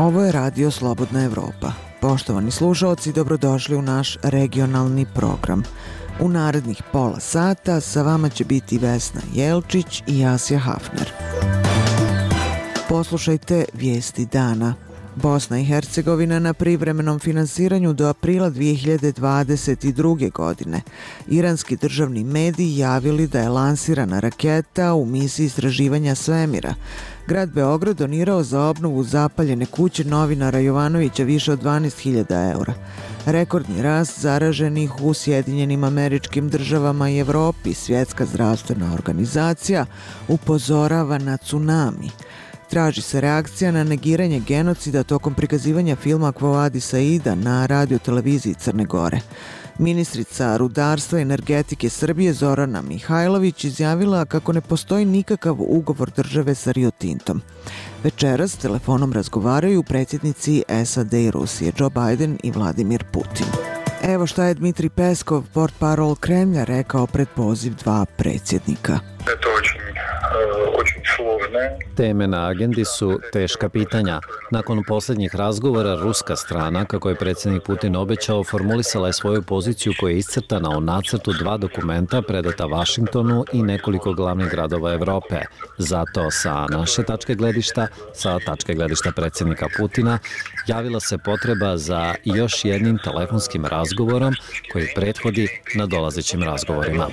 Ovo je Radio Slobodna Evropa. Poštovani slušaoci, dobrodošli u naš regionalni program. U narednih pola sata sa vama će biti Vesna Jelčić i Jasja Hafner. Poslušajte vijesti dana. Bosna i Hercegovina na privremenom finansiranju do aprila 2022. godine. Iranski državni mediji javili da je lansirana raketa u misiji istraživanja svemira. Grad Beograd donirao za obnovu zapaljene kuće novinara Jovanovića više od 12.000 eura. Rekordni rast zaraženih u Sjedinjenim Američkim Državama i Evropi. Svjetska zdravstvena organizacija upozorava na tsunami. Traži se reakcija na negiranje genocida tokom prikazivanja filma Quo Vadis Aida na radioteleviziji Crne Gore. Ministrica rudarstva i energetike Srbije Zorana Mihajlović izjavila kako ne postoji nikakav ugovor države sa Rio Tintom. Večeras telefonom razgovaraju predsjednici SAD i Rusije Joe Biden i Vladimir Putin. Evo šta je Dmitrij Peskov, portparol Kremlja, rekao pred poziv dva predsjednika. Teme na agendi su teška pitanja. Nakon posljednjih razgovora, ruska strana, kako je predsjednik Putin obećao, formulisala je svoju poziciju koja je iscrtana u nacrtu dva dokumenta predata Vašingtonu i nekoliko glavnih gradova Evrope. Zato sa naše tačke gledišta, sa tačke gledišta predsjednika Putina, javila se potreba za još jednim telefonskim razgovorom koji prethodi nadolazećim razgovorima.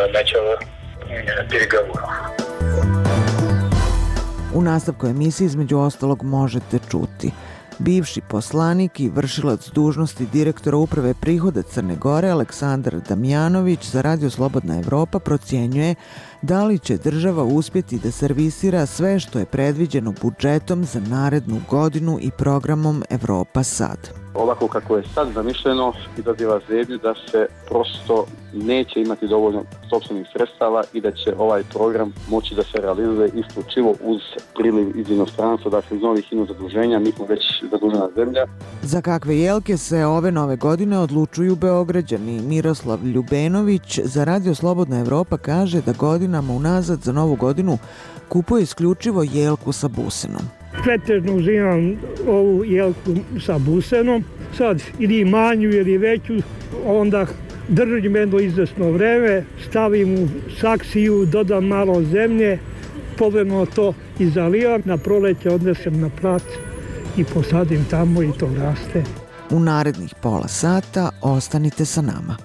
U nastavku emisije između ostalog možete čuti. Bivši poslanik i vršilac dužnosti direktora uprave prihoda Crne Gore Aleksandar Damjanović za Radio Slobodna Evropa procjenjuje da li će država uspjeti da servisira sve što je predviđeno budžetom za narednu godinu i programom Evropa Sad. Ovako kako je sad zamišljeno, izaziva zebnju da se prosto neće imati dovoljno sopstvenih sredstava i da će ovaj program moći da se realizuje isključivo uz priliv iz inostranstva, dakle iz novih zaduženja, mi smo već zadužena zemlja. Za kakve jelke se ove nove godine odlučuju Beograđani? Miroslav Ljubenović za Radio Slobodna Evropa kaže da godinama unazad za novu godinu kupuje isključivo jelku sa busenom. Pretežno uzimam ovu jelku sa busenom, sad ili manju ili veću, onda držim jedno izvesno vreme, stavim u saksiju, dodam malo zemlje, povremeno to izalivam, na proleće odnesem na plac i posadim tamo i to raste. U narednih pola sata ostanite sa nama.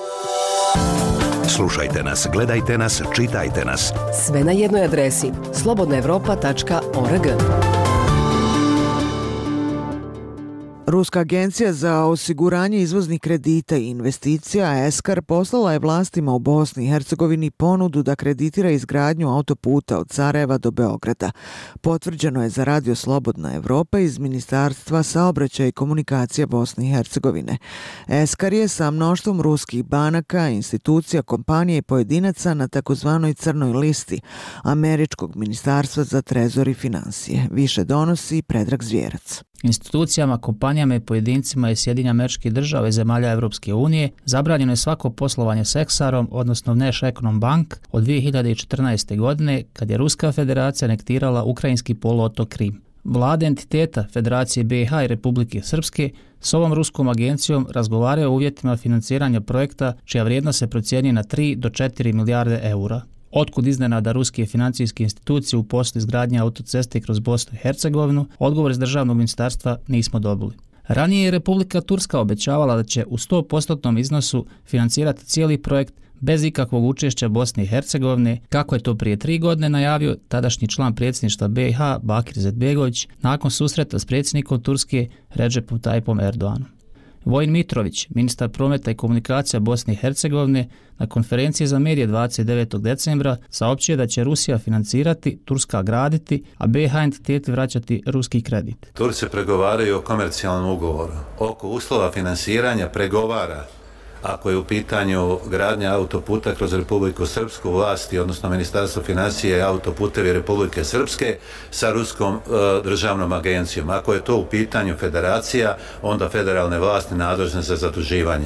Slušajte nas, gledajte nas, čitajte nas. Sve na jednoj adresi slobodnaevropa.org. Ruska agencija za osiguranje izvoznih kredita i investicija ESKAR poslala je vlastima u Bosni i Hercegovini ponudu da kreditira izgradnju autoputa od Sarajeva do Beograda. Potvrđeno je za Radio Slobodna Evropa iz Ministarstva saobraćaja i komunikacija Bosne i Hercegovine. ESKAR je sa mnoštvom ruskih banaka, institucija, kompanija i pojedinaca na takozvanoj crnoj listi Američkog ministarstva za trezor i financije. Više donosi Predrag Zvjerac. Institucijama, kompanijama i pojedincima iz Sjedinjenih Američkih Država i zemalja Evropske unije zabranjeno je svako poslovanje s Eksarom, odnosno Nash Econom Bank, od 2014. godine kad je Ruska federacija anektirala ukrajinski poluotok Krim. Vlade entiteta Federacije BiH i Republike Srpske s ovom ruskom agencijom razgovaraju o uvjetima financiranja projekta čija vrijednost se procjenjuje na 3 do 4 milijarde eura. Otkud iznenada ruske financijske institucije u poslu izgradnje autoceste kroz Bosnu i Hercegovinu, odgovor iz državnog ministarstva nismo dobili. Ranije je Republika Turska obećavala da će u 100% iznosu financirati cijeli projekt bez ikakvog učešća Bosne i Hercegovine, kako je to prije 3 godine najavio tadašnji član predsjedništva BiH Bakir Izetbegović nakon susreta s predsjednikom Turske Recepom Tayyipom Erdoganom. Vojin Mitrović, ministar prometa i komunikacija Bosne i Hercegovine, na konferenciji za medije 29. decembra saopćio da će Rusija financirati, Turska graditi, a BiH entiteti vraćati ruski kredit. Turci pregovaraju o komercijalnom ugovoru. Oko uslova finansiranja pregovara, ako je u pitanju gradnja autoputa kroz Republiku Srpsku, vlasti, odnosno Ministarstvo financije i autoputevi Republike Srpske sa Ruskom državnom agencijom. Ako je to u pitanju federacija, onda federalne vlasti nadležne za zaduživanje.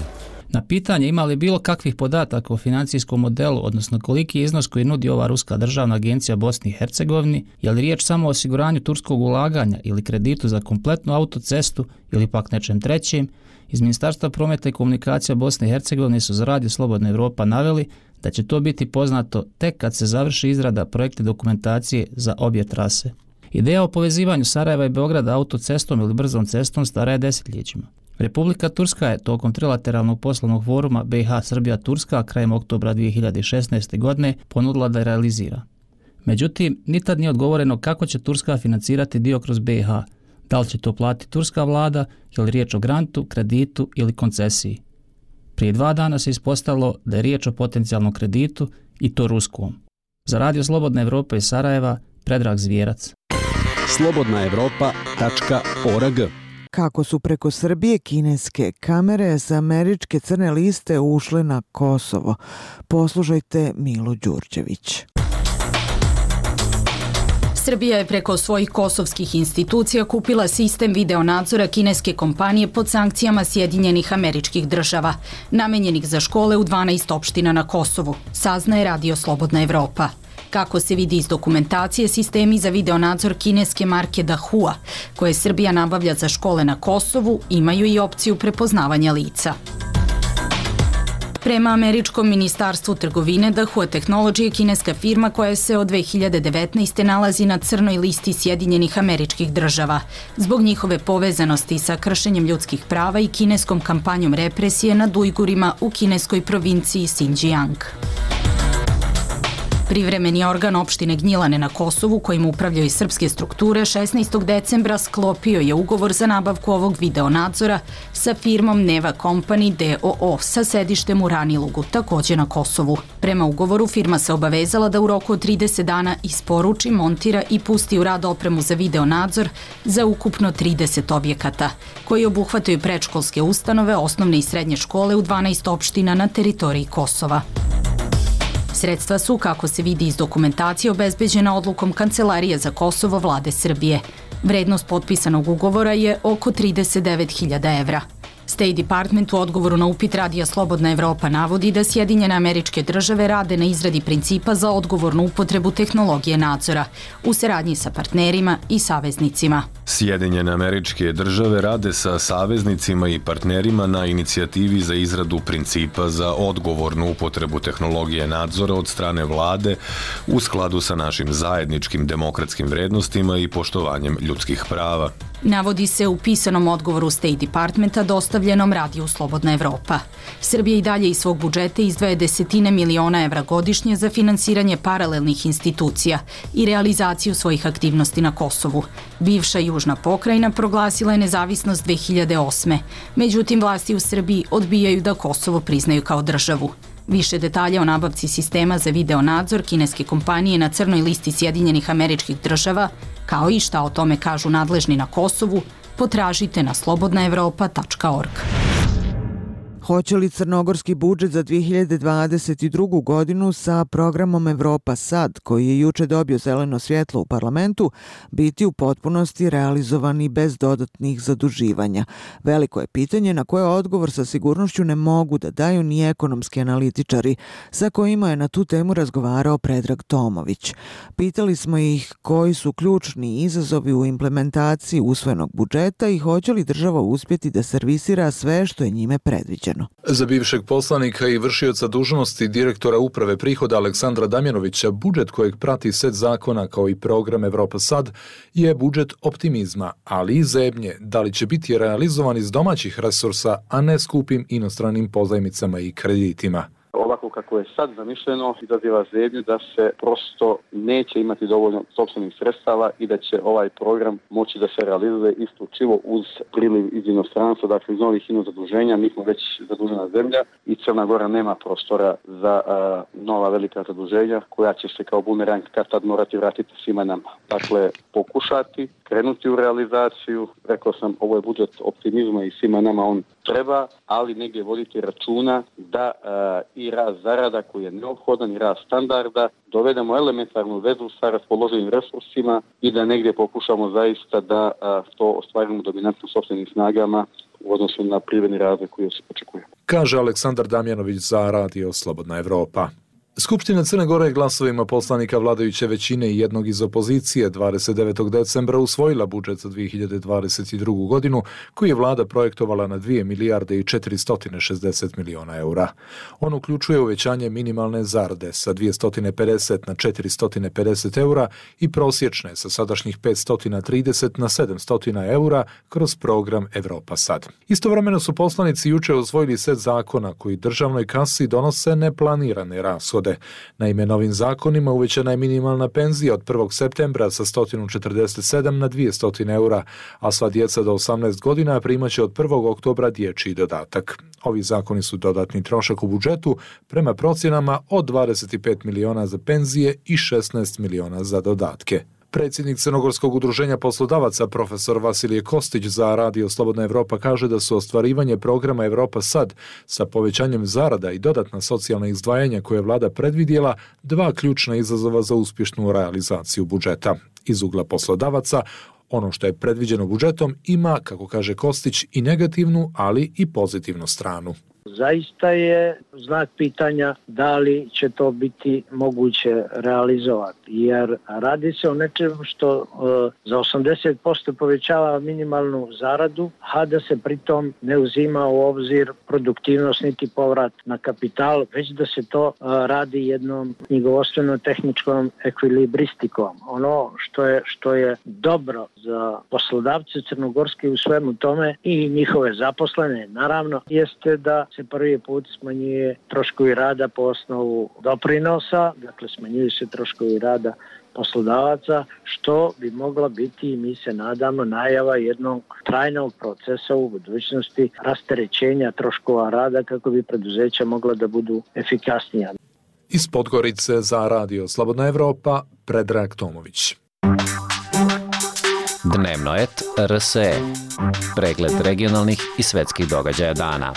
Na pitanje ima li bilo kakvih podataka o financijskom modelu, odnosno koliki je iznos koji nudi ova ruska državna agencija Bosni i Hercegovini, je li riječ samo o osiguranju turskog ulaganja ili kreditu za kompletnu autocestu ili pak nečem trećim, iz Ministarstva prometa i komunikacija Bosne i Hercegovine su za Radio Slobodna Evropa naveli da će to biti poznato tek kad se završi izrada projektne dokumentacije za obje trase. Ideja o povezivanju Sarajeva i Beograda autocestom ili brzom cestom stara je desetljećima. Republika Turska je tokom trilateralnog poslovnog foruma BiH Srbija-Turska krajem oktobra 2016. godine ponudila da je realizira. Međutim, nikad nije odgovoreno kako će Turska financirati dio kroz BiH. Da li će to platiti turska vlada, je li riječ o grantu, kreditu ili koncesiji. Prije 2 dana se ispostavilo da je riječ o potencijalnom kreditu i to ruskom. Za Radio Slobodna Evropa iz Sarajeva, Predrag Zvijerac. slobodnaevropa.org. Kako su preko Srbije kineske kamere sa američke crne liste ušle na Kosovo? Poslušajte Milu Đurđević. Srbija je preko svojih kosovskih institucija kupila sistem videonadzora kineske kompanije pod sankcijama Sjedinjenih Američkih Država, namenjenih za škole u 12 opština na Kosovu, saznaje Radio Slobodna Evropa. Kako se vidi iz dokumentacije, sistemi za videonadzor kineske marke Dahua, koje Srbija nabavlja za škole na Kosovu, imaju i opciju prepoznavanja lica. Prema američkom ministarstvu trgovine, Dahua Technology je kineska firma koja se od 2019. nalazi na crnoj listi Sjedinjenih Američkih Država, zbog njihove povezanosti sa kršenjem ljudskih prava i kineskom kampanjom represije nad Ujgurima u kineskoj provinciji Xinjiang. Privremeni organ opštine Gnjilane na Kosovu, kojim upravljaju srpske strukture, 16. decembra sklopio je ugovor za nabavku ovog videonadzora sa firmom Neva Company DOO sa sedištem u Ranilugu, takođe na Kosovu. Prema ugovoru, firma se obavezala da u roku od 30 dana isporuči, montira i pusti u rad opremu za videonadzor za ukupno 30 objekata, koji obuhvataju predškolske ustanove, osnovne i srednje škole u 12 opština na teritoriji Kosova. Sredstva su, kako se vidi iz dokumentacije, obezbeđena odlukom Kancelarije za Kosovo vlade Srbije. Vrednost potpisanog ugovora je oko 39.000 evra. State Department u odgovoru na upit Radija Slobodna Evropa navodi da Sjedinjene Američke Države rade na izradi principa za odgovornu upotrebu tehnologije nadzora u saradnji sa partnerima i saveznicima. Sjedinjene Američke Države rade sa saveznicima i partnerima na inicijativi za izradu principa za odgovornu upotrebu tehnologije nadzora od strane vlade u skladu sa našim zajedničkim demokratskim vrednostima i poštovanjem ljudskih prava. Navodi se u pisanom odgovoru State Departmenta dostavljenom Radiju Slobodna Evropa. Srbija i dalje iz svog budžeta izdvaja desetine miliona evra godišnje za finansiranje paralelnih institucija i realizaciju svojih aktivnosti na Kosovu. Bivša Južna pokrajina proglasila je nezavisnost 2008. Međutim, vlasti u Srbiji odbijaju da Kosovo priznaju kao državu. Više detalja o nabavci sistema za videonadzor kineske kompanije na crnoj listi Sjedinjenih Američkih Država, kao i šta o tome kažu nadležni na Kosovu, potražite na slobodnaevropa.org. Hoće li crnogorski budžet za 2022. godinu sa programom Evropa Sad, koji je juče dobio zeleno svjetlo u parlamentu, biti u potpunosti realizovani bez dodatnih zaduživanja? Veliko je pitanje na koje odgovor sa sigurnošću ne mogu da daju ni ekonomski analitičari, sa kojima je na tu temu razgovarao Predrag Tomović. Pitali smo ih koji su ključni izazovi u implementaciji usvojenog budžeta i hoće li država uspjeti da servisira sve što je njime predviđeno. Za bivšeg poslanika i vršioca dužnosti direktora uprave prihoda Aleksandra Damjanovića, budžet kojeg prati set zakona kao i program Evropa Sad je budžet optimizma, ali i zebnje da li će biti realizovan iz domaćih resursa, a ne skupim inostranim pozajmicama i kreditima. Ovako kako je sad zamišljeno, izaziva zebnju da se prosto neće imati dovoljno sopstvenih sredstava i da će ovaj program moći da se realizuje isključivo uz priliv iz inostranstva, dakle iz novih zaduženja. Mi smo već zadužena zemlja i Crna Gora nema prostora za nova velika zaduženja koja će se kao bumerang kad tad morati vratiti svima nama. Dakle, pokušati, krenuti u realizaciju. Rekao sam, ovo je budžet optimizma i svima nama on treba, ali negdje voditi računa da i rast zarada koji je neophodan i rast standarda dovedemo elementarnu vezu sa raspoloženim resursima i da negdje pokušamo zaista da to ostvarimo dominantno sopstvenim snagama u odnosu na privredni razvoj koji se očekuje. Kaže Aleksandar Damjanović za Radio Slobodna Evropa. Skupština Crne Gore glasovima poslanika vladajuće većine i jednog iz opozicije 29. decembra usvojila budžet za 2022. godinu koji je vlada projektovala na 2 milijarde i 460 miliona eura. On uključuje uvećanje minimalne zarade sa 250 na 450 eura i prosječne sa sadašnjih 530 na 700 eura kroz program Evropa Sad. Istovremeno su poslanici juče usvojili set zakona koji državnoj kasi donose neplanirane rashode. Naime, novim zakonima uvećana je minimalna penzija od 1. septembra sa 147 na 200 eura, a sva djeca do 18 godina primaće od 1. oktobra dječji dodatak. Ovi zakoni su dodatni trošak u budžetu prema procjenama od 25 miliona za penzije i 16 miliona za dodatke. Predsjednik Crnogorskog udruženja poslodavaca profesor Vasilije Kostić za Radio Slobodna Evropa kaže da su ostvarivanje programa Evropa Sad sa povećanjem zarada i dodatna socijalna izdvajanja koje je vlada predvidjela dva ključna izazova za uspješnu realizaciju budžeta. Iz ugla poslodavaca, ono što je predviđeno budžetom ima, kako kaže Kostić, i negativnu, ali i pozitivnu stranu. Zaista je znak pitanja da li će to biti moguće realizovati, jer radi se o nečemu što za 80% povećava minimalnu zaradu, a da se pritom ne uzima u obzir produktivnost niti povrat na kapital, već da se to radi jednom knjigovodstveno-tehničkom ekvilibristikom. Ono što je dobro za poslodavce crnogorske u svemu tome i njihove zaposlene, naravno, jeste da se prvi put smanjuje troškovi rada po osnovu doprinosa, dakle smanjuju se troškovi rada poslodavaca, što bi mogla biti, mi se nadamo, najava jednog trajnog procesa u budućnosti rasterećenja troškova rada kako bi preduzeća mogla da budu efikasnija. Iz Podgorice za Radio Slobodna Evropa, Predrag Tomović. Dnevno et RSE. Pregled regionalnih i svetskih događaja dana.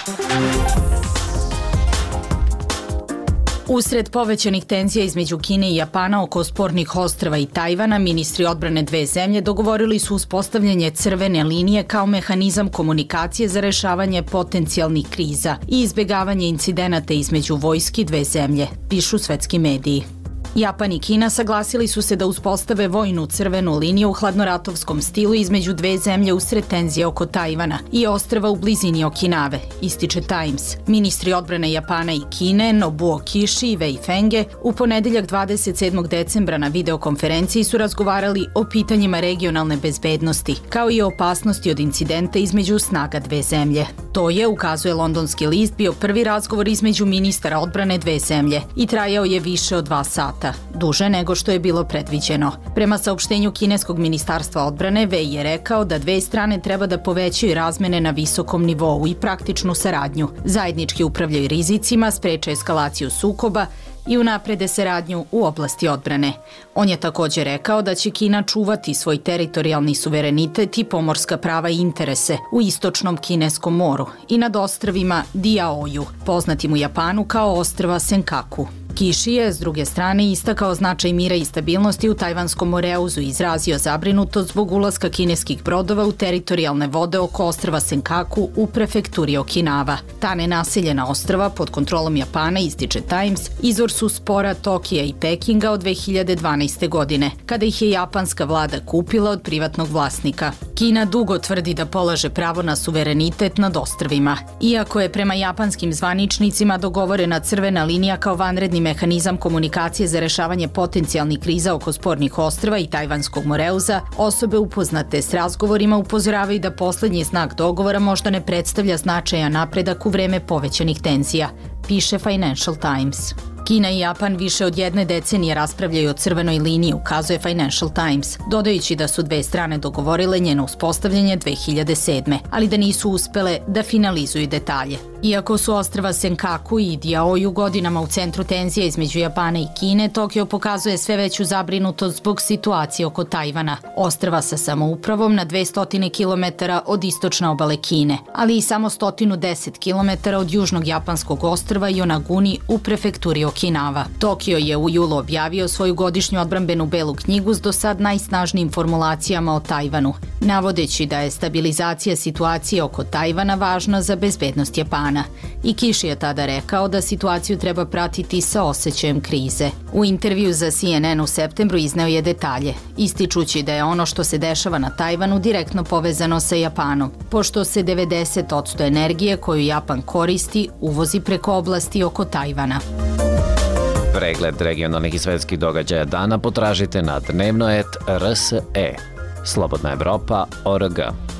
Usred povećanih tenzija između Kine i Japana oko spornih ostrva i Tajvana, ministri odbrane dve zemlje dogovorili su uspostavljanje crvene linije kao mehanizam komunikacije za rešavanje potencijalnih kriza i izbjegavanje incidenata između vojski dve zemlje, pišu svetski mediji. Japan i Kina saglasili su se da uspostave vojnu crvenu liniju u hladnoratovskom stilu između dve zemlje usred tenzije oko Tajvana i ostrva u blizini Okinave, ističe Times. Ministri odbrane Japana i Kine, Nobuo Kishi i Wei Fenge, u ponedeljak 27. decembra na videokonferenciji su razgovarali o pitanjima regionalne bezbednosti, kao i o opasnosti od incidenta između snaga dve zemlje. To je, ukazuje londonski list, bio prvi razgovor između ministara odbrane dve zemlje i trajao je više od 2 sata. Duže nego što je bilo predviđeno. Prema saopštenju kineskog ministarstva odbrane, Wei je rekao da dve strane treba da povećaju razmene na visokom nivou i praktičnu saradnju, zajednički upravljaju rizicima, spreče eskalaciju sukoba i unaprede saradnju u oblasti odbrane. On je također rekao da će Kina čuvati svoj teritorijalni suverenitet i pomorska prava i interese u istočnom Kineskom moru i nad ostrvima Diaoju, poznatim u Japanu kao ostrva Senkaku. Kishi je, s druge strane, istakao značaj mira i stabilnosti u Tajvanskom moreuzu i izrazio zabrinutost zbog ulaska kineskih brodova u teritorijalne vode oko ostrva Senkaku u prefekturi Okinava. Ta nenaseljena ostrva pod kontrolom Japana, ističe Times, izvor su spora Tokija i Pekinga od 2012. godine, kada ih je japanska vlada kupila od privatnog vlasnika. Kina dugo tvrdi da polaže pravo na suverenitet nad ostrvima. Iako je prema japanskim zvaničnicima dogovorena crvena linija kao vanredni mehanizam komunikacije za rešavanje potencijalnih kriza oko spornih ostrva i Tajvanskog moreuza, osobe upoznate s razgovorima upozoravaju da poslednji znak dogovora možda ne predstavlja značajan napredak u vreme povećanih tenzija, piše Financial Times. Kina i Japan više od 1 decenije raspravljaju o crvenoj liniji, ukazuje Financial Times, dodajući da su dve strane dogovorile njeno uspostavljanje 2007. ali da nisu uspele da finalizuju detalje. Iako su ostrva Senkaku i Diaoju godinama u centru tenzija između Japana i Kine, Tokio pokazuje sve veću zabrinutost zbog situacije oko Tajvana, ostrva sa samoupravom na 200 km od istočne obale Kine, ali i samo 110 km od južnog japanskog ostrva Yonaguni u prefekturi Okinawa. Okinawa. Tokio je u julu objavio svoju godišnju odbrambenu belu knjigu s do sad najsnažnijim formulacijama o Tajvanu, navodeći da je stabilizacija situacije oko Tajvana važna za bezbednost Japana. I Kishi je tada rekao da situaciju treba pratiti sa osjećajem krize. U intervju za CNN u septembru izneo je detalje, ističući da je ono što se dešava na Tajvanu direktno povezano sa Japanom, pošto se 90% energije koju Japan koristi uvozi preko oblasti oko Tajvana. Pregled regionalnih i svetskih događaja dana potražite na dnevnoet.rs.e. Slobodna Evropa.org.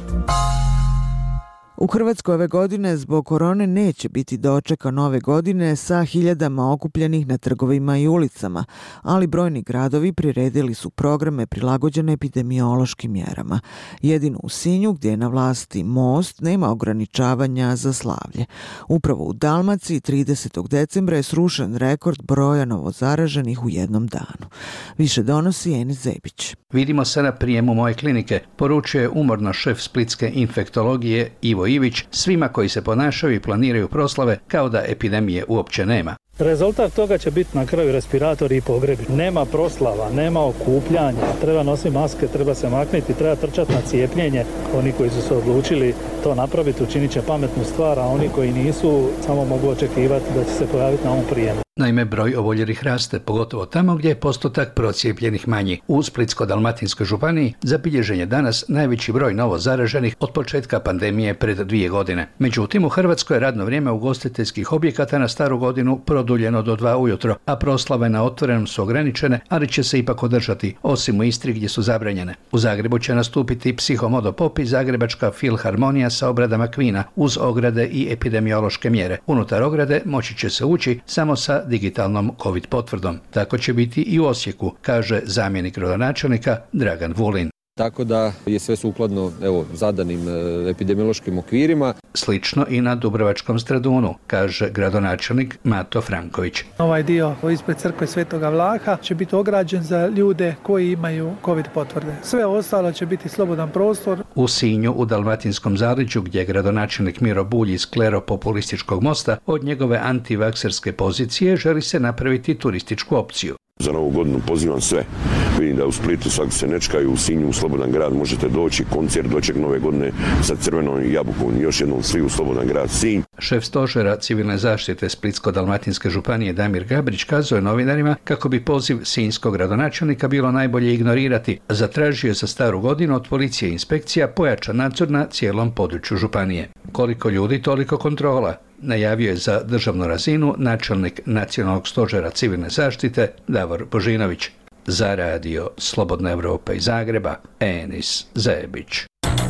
U Hrvatskoj ove godine zbog korone neće biti dočeka nove godine sa hiljadama okupljenih na trgovima i ulicama, ali brojni gradovi priredili su programe prilagođene epidemiološkim mjerama. Jedino u Sinju, gdje je na vlasti Most, nema ograničavanja za slavlje. Upravo u Dalmaciji 30. decembra je srušen rekord broja novozaraženih u jednom danu. Više donosi Enis Zebić. Vidimo se na prijemu moje klinike, poručuje umorno šef splitske infektologije Ivo Ivić svima koji se ponašaju i planiraju proslave kao da epidemije uopće nema. Rezultat toga će biti na kraju respiratori i pogrebi. Nema proslava, nema okupljanja, treba nositi maske, treba se makniti, treba trčati na cijepljenje. Oni koji su se odlučili to napraviti učinit će pametnu stvar, a oni koji nisu samo mogu očekivati da će se pojaviti na ovom prijemu. Naime, broj oboljelih raste, pogotovo tamo gdje je postotak procijepljenih manji. U Splitsko-dalmatinskoj županiji zabilježen je danas najveći broj novo zaraženih od početka pandemije pred 2 godine. Međutim, u Hrvatskoj je radno vrijeme ugostiteljskih objekata na Staru godinu produljeno do 2 ujutro, a proslave na otvorenom su ograničene, ali će se ipak održati, osim u Istri gdje su zabranjene. U Zagrebu će nastupiti Psihomodopop i Zagrebačka filharmonija sa obradama Kvina, uz ograde i epidemiološke mjere. Unutar ograde moći će se ući samo sa digitalnom COVID potvrdom. Tako će biti i u Osijeku, kaže zamjenik gradonačelnika Dragan Vulin. Tako da je sve sukladno zadanim epidemiološkim okvirima. Slično i na Dubrovačkom Stradunu, kaže gradonačelnik Mato Franković. Ovaj dio ispred crkve Svetoga Vlaha će biti ograđen za ljude koji imaju COVID potvrde. Sve ostalo će biti slobodan prostor. U Sinju, u Dalmatinskom zaleđu, gdje je gradonačelnik Miro Bulj iz kleropopulističkog Mosta, od njegove antivakserske pozicije želi se napraviti turističku opciju. Za novu godinu pozivam sve. Vidim da u Splitu svaki se ne čekaju, u Sinju, u Slobodan grad možete doći, koncert doček nove godine sa crvenom jabukom. Još jednom svi u Slobodan grad Sinj. Šef stožera civilne zaštite Splitsko-dalmatinske županije Damir Gabrić kazuje novinarima kako bi poziv sinjskog gradonačelnika bilo najbolje ignorirati. Zatražio je za Staru godinu od policije i inspekcija pojačan nadzor na cijelom području županije. Koliko ljudi, toliko kontrola, najavio je za državnu razinu načelnik Nacionalnog stožera civilne zaštite Davor Božinović. Za radio Slobodna Evropa iz Zagreba, Enis Zebić.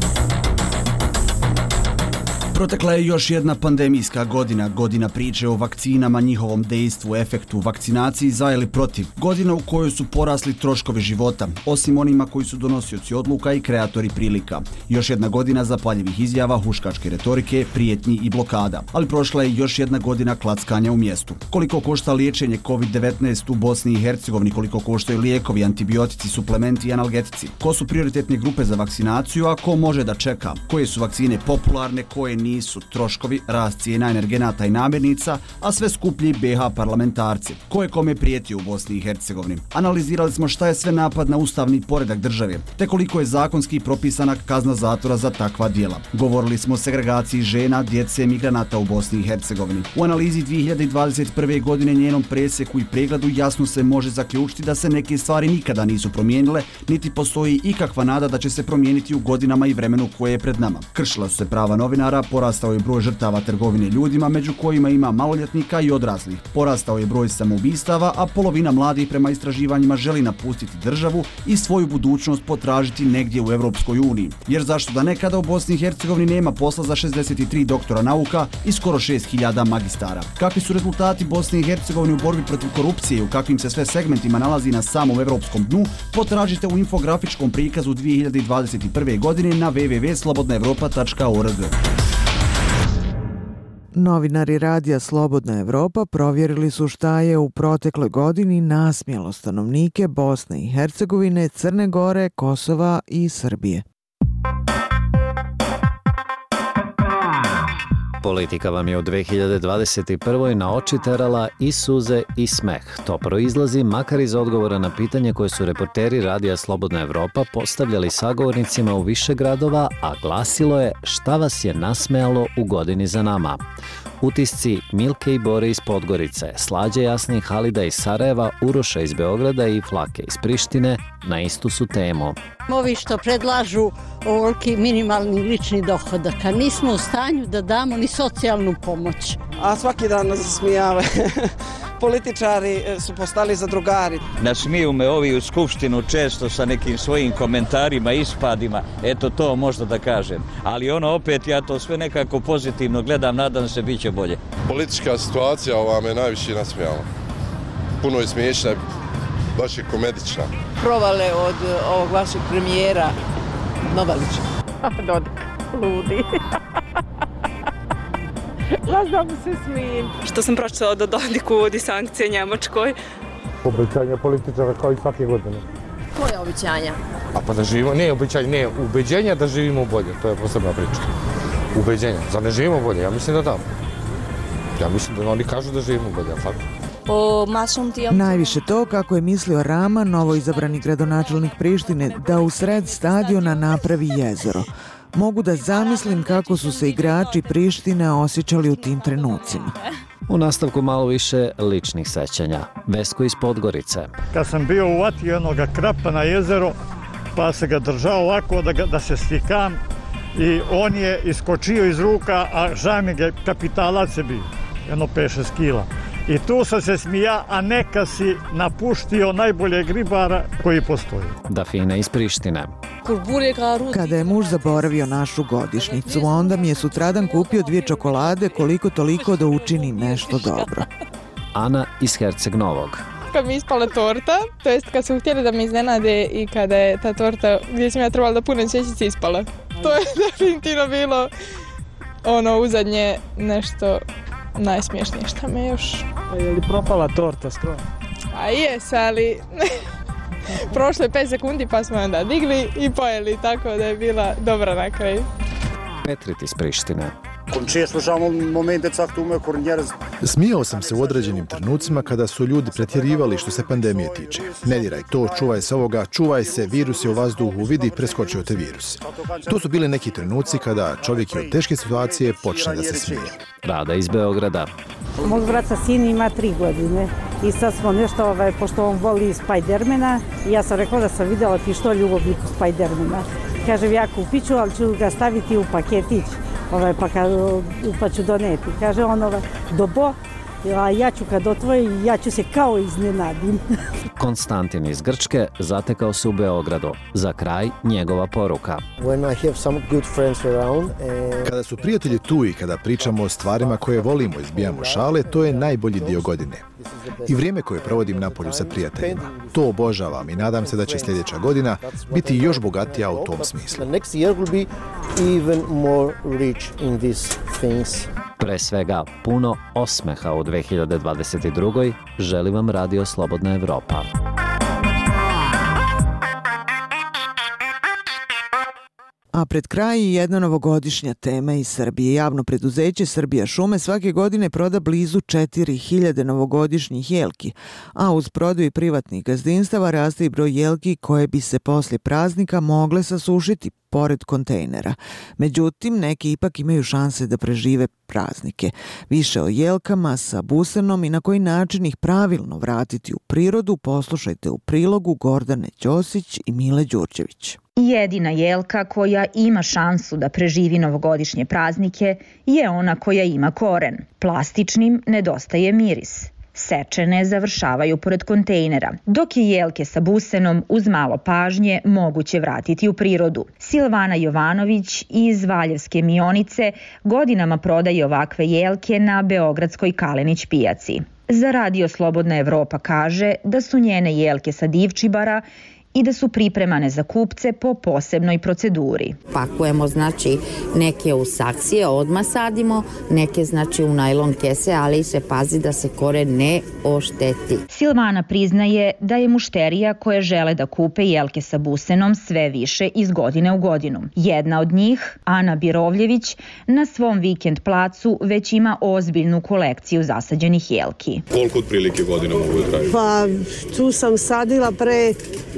Protekla je još jedna pandemijska godina, godina priče o vakcinama, njihovom dejstvu, efektu, vakcinaciji za ili protiv. Godina u kojoj su porasli troškovi života, osim onima koji su donosioci odluka i kreatori prilika. Još jedna godina zapaljivih izjava, huškačke retorike, prijetnji i blokada. Ali prošla je još jedna godina klackanja u mjestu. Koliko košta liječenje COVID-19 u Bosni i Hercegovini, koliko koštaju lijekovi, antibiotici, suplementi i analgetici. Ko su prioritetne grupe za vakcinaciju, a ko može da čeka? Koje su vakcine popularne, koje nisu, troškovi, rast cijena energenata i namirnica, a sve skuplji BH parlamentarci. Ko je kome prijetio u Bosni i Hercegovini? Analizirali smo šta je sve napad na ustavni poredak države, te koliko je zakonski propisana kazna zatvora za takva djela. Govorili smo o segregaciji žena, djece, migranata u Bosni i Hercegovini. U analizi 2021. godine, njenom presjeku i pregledu, jasno se može zaključiti da se neke stvari nikada nisu promijenile, niti postoji ikakva nada da će se promijeniti u godinama i vremenu koje je pred nama. Kršila su se prava novinara, porastao je broj žrtava trgovine ljudima, među kojima ima maloljetnika i odraslih. Porastao je broj samoubistava, a polovina mladih prema istraživanjima želi napustiti državu i svoju budućnost potražiti negdje u Europskoj uniji. Jer zašto da nekada u Bosni i Hercegovini nema posla za 63 doktora nauka i skoro 6000 magistara? Kakvi su rezultati Bosne i Hercegovine u borbi protiv korupcije i u kakvim se sve segmentima nalazi na samom europskom dnu, potražite u infografičkom prikazu 2021. godine na www.slobodnaevropa.org. Novinari radija Slobodna Evropa provjerili su šta je u protekloj godini nasmijalo stanovnike Bosne i Hercegovine, Crne Gore, Kosova i Srbije. Politika vam je u 2021. na oči terala i suze i smeh. To proizlazi makar iz odgovora na pitanje koje su reporteri Radija Slobodna Evropa postavljali sagovornicima u više gradova, a glasilo je šta vas je nasmejalo u godini za nama. Utisci Milke i Bore iz Podgorice, Slađe Jasni, Halida iz Sarajeva, Uroša iz Beograda i Flake iz Prištine na istu su temu. Ovi što predlažu ovoliki minimalni lični dohodak, a nismo u stanju da damo ni socijalnu pomoć. A svaki dan nas zasmijave. Političari su postali zadrugari. Nasmiju me ovi u skupštinu često sa nekim svojim komentarima, ispadima. Eto to možda da kažem. Ali ono opet ja to sve nekako pozitivno gledam, nadam se bit će bolje. Politička situacija ova me najviše nasmijala. Puno je smiješna, baš je komedična. Provale od ovog vašeg premijera Novalića. Dodik, ludi. Znaš da mu se smijem. Što sam pročitala da Dodik uvodi sankcije Njemačkoj. Obećanja političara kao i svake godine. Koje obećanja? A pa da živimo, ne obećanja, ne, ubeđenja da živimo bolje, to je posebna priča. Ubeđenja, da ne živimo bolje, ja mislim da da. Ja mislim da oni kažu da živimo bolje, ali tako. Najviše to kako je mislio Rama, novoizabrani gradonačelnik Prištine, da u sred stadiona napravi jezero. Mogu da zamislim kako su se igrači Prištine osjećali u tim trenucima. U nastavku malo više ličnih sećanja. Vesko iz Podgorice. Kad sam bio uvatio jednoga krapa na jezero, pa se ga držao ovako da se slikam i on je iskočio iz ruka, a žami ga kapitalac je bio, jedno 5-6 kila. I tu sam se smija, a neka si napuštio najboljeg ribara koji postoji. Dafina iz Prištine. Kada je muž zaboravio našu godišnjicu, onda mi je sutradan kupio 2 čokolade koliko toliko da učinim nešto dobro. Ana iz Herceg Novog. Kad mi ispala torta, to jest kad su htjeli da me iznenade i kada je ta torta gdje sam ja trebala da punem češice ispala. To je definitivno bilo uzadnje nešto najsmiješnije šta me još. A je li propala torta skoro? A jes, ali prošlo je 5 sekundi pa smo onda digli i pojeli, tako da je bila dobra na kraju. Petrit iz Prištine. Smijao sam se u određenim trenucima kada su ljudi pretjerivali što se pandemije tiče. Ne diraj to, čuvaj se ovoga, čuvaj se, virus je u vazduhu, vidi, preskočio te virus. To su bili neki trenuci kada čovjek je od teške situacije počne da se smije. Rada iz Beograda. Mog brata sin ima 3 godine i sad smo nešto, pošto on voli Spidermana, i ja sam rekla da sam vidjela pištolj u obliku Spidermana. Kažem, ja kupit ću, ali ću ga staviti u paketić. Pa ću doneti. Kaže on dobo, a ja ću kad otvori, ja ću se kao iznenadim. Konstantin iz Grčke zatekao se u Beogradu. Za kraj njegova poruka. Kada su prijatelji tu i kada pričamo o stvarima koje volimo, izbijamo šale, to je najbolji dio godine. I vrijeme koje provodim napolju sa prijateljima. To obožavam i nadam se da će sljedeća godina biti još bogatija u tom smislu. Pre svega, puno osmeha u 2022. želi vam Radio Slobodna Evropa. A pred kraj je jedna novogodišnja tema iz Srbije. Javno preduzeće Srbija šume svake godine proda blizu 4000 novogodišnjih jelki, a uz prodaju privatnih gazdinstava raste i broj jelki koje bi se poslije praznika mogle sasušiti pored kontejnera. Međutim, neki ipak imaju šanse da prežive praznike. Više o jelkama sa busenom i na koji način ih pravilno vratiti u prirodu poslušajte u prilogu Gordane Ćosić i Mile Đurđević. Jedina jelka koja ima šansu da preživi novogodišnje praznike je ona koja ima koren. Plastičnim nedostaje miris. Sečene završavaju pored kontejnera, dok je jelke sa busenom uz malo pažnje moguće vratiti u prirodu. Silvana Jovanović iz Valjevske Mionice godinama prodaje ovakve jelke na beogradskoj Kalenić pijaci. Za Radio Slobodna Evropa kaže da su njene jelke sa Divčibara i da su pripremane za kupce po posebnoj proceduri. Pakujemo znači neke u saksije, odmah sadimo, neke znači u najlon kese, ali se pazi da se koren ne ošteti. Silvana priznaje da je mušterija koje žele da kupe jelke sa busenom sve više iz godine u godinu. Jedna od njih, Ana Birovljević, na svom vikend placu već ima ozbiljnu kolekciju zasađenih jelki. Koliko otprilike godina mogu da traju? Pa tu sam sadila pre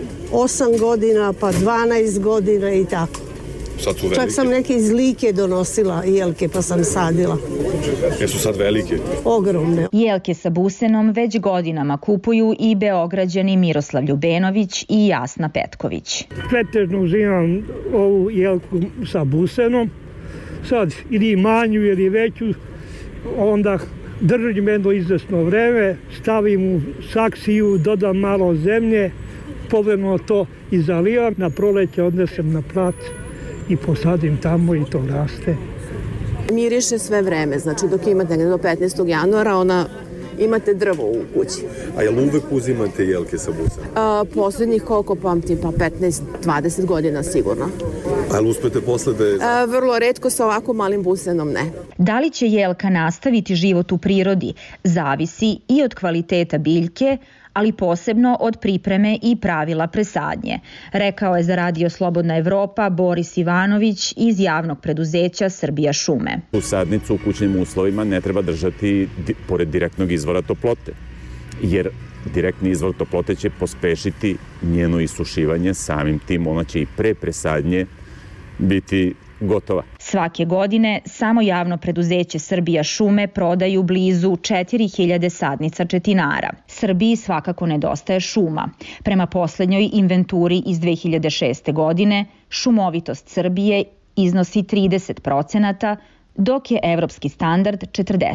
8 godina, pa 12 godina i tako. Sad su velike? Čak sam neke iz Like donosila jelke pa sam sadila. Jesu sad velike? Ogromne. Jelke sa busenom već godinama kupuju i Beograđani Miroslav Ljubenović i Jasna Petković. Pretežno uzimam ovu jelku sa busenom. Sad ili manju ili veću, onda držim jedno izvesno vreme, stavim u saksiju, dodam malo zemlje, povremeno to izalivam, na proleće odnesem na plac i posadim tamo i to raste. Miriše sve vreme, znači dok imate do 15. januara, imate drvo u kući. A jel uvek uzimate jelke sa busenom? Posljednjih koliko pamtim, pa 15-20 godina sigurno. A jel uspete posle da je... Vrlo retko sa ovako malim busenom, ne. Da li će jelka nastaviti život u prirodi, zavisi i od kvaliteta biljke, ali posebno od pripreme i pravila presadnje, rekao je za Radio Slobodna Evropa Boris Ivanović iz javnog preduzeća Srbija šume. Tu sadnicu u kućnim uslovima ne treba držati pored direktnog izvora toplote, jer direktni izvor toplote će pospešiti njeno isušivanje, samim tim ona će i pre presadnje biti gotova. Svake godine samo javno preduzeće Srbija šume prodaju blizu 4000 sadnica četinara. Srbiji svakako nedostaje šuma. Prema poslednjoj inventuri iz 2006. godine, šumovitost Srbije iznosi 30%, dok je evropski standard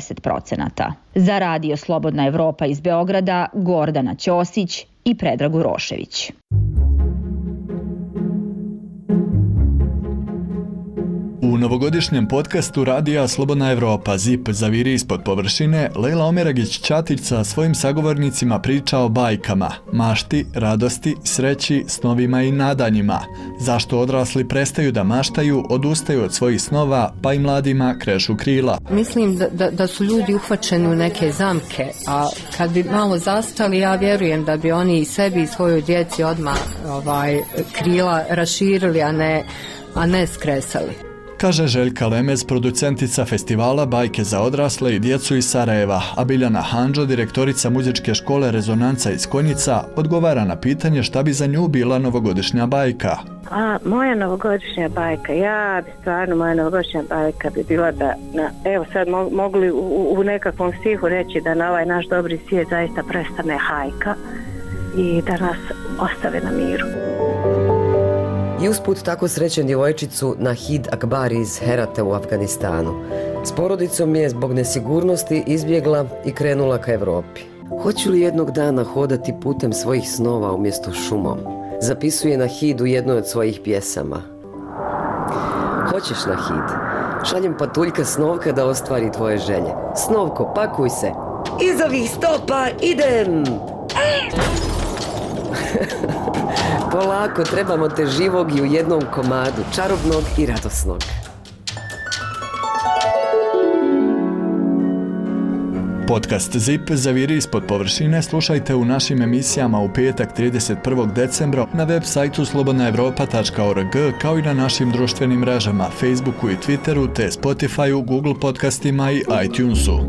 40%. Za Radio Slobodna Evropa iz Beograda, Gordana Ćosić i Predrag Urošević. U novogodišnjem podcastu Radija Slobodna Evropa ZIP zaviri ispod površine, Lejla Omeragić-Ćatić sa svojim sagovornicima priča o bajkama, mašti, radosti, sreći, snovima i nadanjima. Zašto odrasli prestaju da maštaju, odustaju od svojih snova, pa i mladima krešu krila. Mislim da su ljudi uhvaćeni u neke zamke, a kad bi malo zastali, ja vjerujem da bi oni i sebi i svojoj djeci odmah krila raširili, a ne skresali. Kaže Željka Lemez, producentica festivala Bajke za odrasle i djecu iz Sarajeva, a Biljana Handžo, direktorica muzičke škole Rezonanca iz Konjica, odgovara na pitanje šta bi za nju bila novogodišnja bajka. Moja novogodišnja bajka, moja novogodišnja bajka bi bila da, evo sad mogli u nekakvom stihu reći da na ovaj naš dobri svijet zaista prestane hajka i da nas ostave na miru. I usput tako srećem djevojčicu Nahid Akbar iz Herata u Afganistanu. S porodicom je zbog nesigurnosti izbjegla i krenula ka Evropi. Hoću li jednog dana hodati putem svojih snova umjesto šumom? Zapisuje Nahid u jednoj od svojih pjesama. Hoćeš, Nahid? Šaljem patuljka Snovka da ostvari tvoje želje. Snovko, pakuj se. Iz ovih stopa idem! Polako, trebamo te živog i u jednom komadu, čarobnog i radosnog. Podcast ZIP zaviri ispod površine slušajte u našim emisijama u petak 31. decembra na web sajtu slobodnaevropa.org kao i na našim društvenim mrežama Facebooku i Twitteru te Spotifyu, Google podcastima i iTunesu.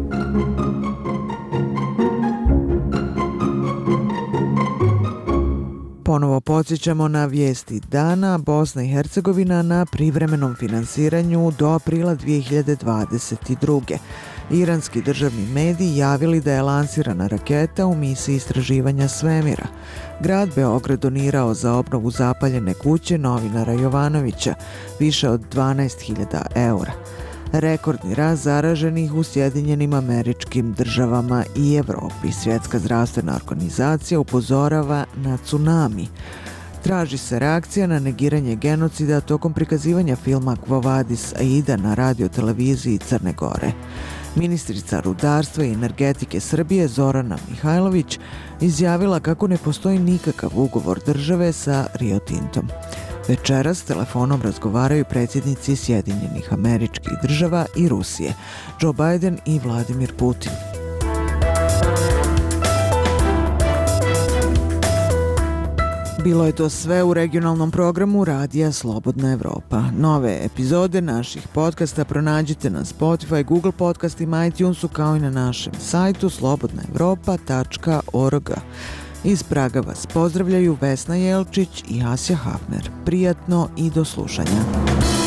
Ponovo podsjećamo na vijesti dana. Bosna i Hercegovina na privremenom finansiranju do aprila 2022. Iranski državni mediji javili da je lansirana raketa u misiji istraživanja svemira. Grad Beograd donirao za obnovu zapaljene kuće novinara Jovanovića više od 12.000 eura. Rekordni rast zaraženih u Sjedinjenim Američkim Državama i Evropi. Svjetska zdravstvena organizacija upozorava na tsunami. Traži se reakcija na negiranje genocida tokom prikazivanja filma Quo Vadis Aida na radioteleviziji Crne Gore. Ministrica rudarstva i energetike Srbije Zorana Mihajlović izjavila kako ne postoji nikakav ugovor države sa Rio Tintom. Večeras telefonom razgovaraju predsjednici Sjedinjenih Američkih Država i Rusije, Joe Biden i Vladimir Putin. Bilo je to sve u regionalnom programu Radija Slobodna Evropa. Nove epizode naših podcasta pronađite na Spotify, Google podcastima, iTunesu kao i na našem sajtu slobodnaevropa.org. Iz Praga vas pozdravljaju Vesna Jelčić i Asja Hafner. Prijatno i do slušanja.